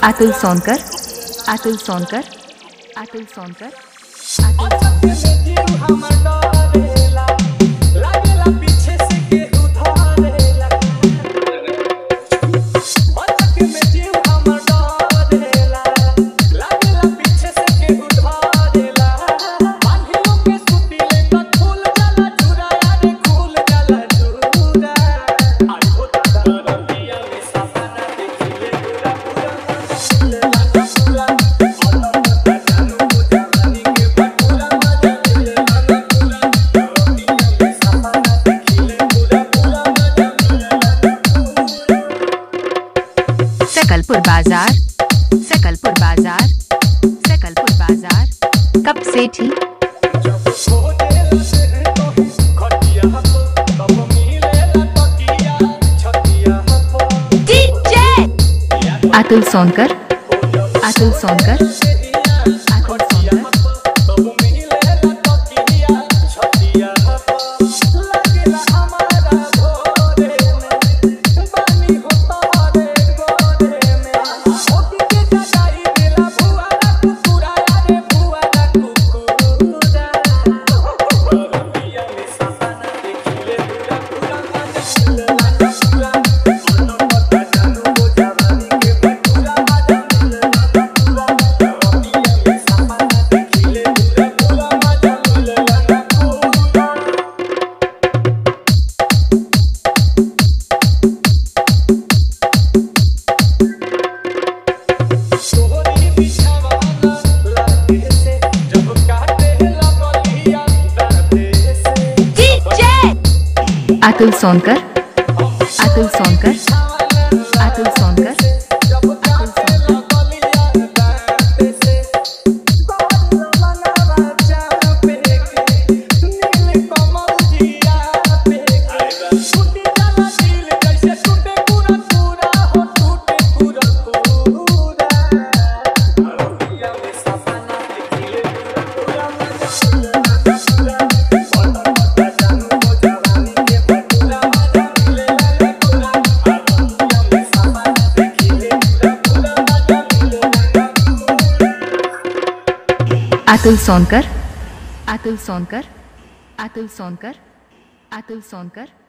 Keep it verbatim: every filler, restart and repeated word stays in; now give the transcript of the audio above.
अतुल सोनकर, अतुल सोनकर, अतुल सोनकर, सकलपुर बाजार, सकलपुर बाजार, सकलपुर बाजार कब से थी? अतुल सोनकर, अतुल सोनकर, अतुल सोनकर। अतुल सोनकर, अतुल सोनकर, अतुल सोनकर। अतुल सोनकर, अतुल सोनकर, अतुल सोनकर, अतुल सोनकर।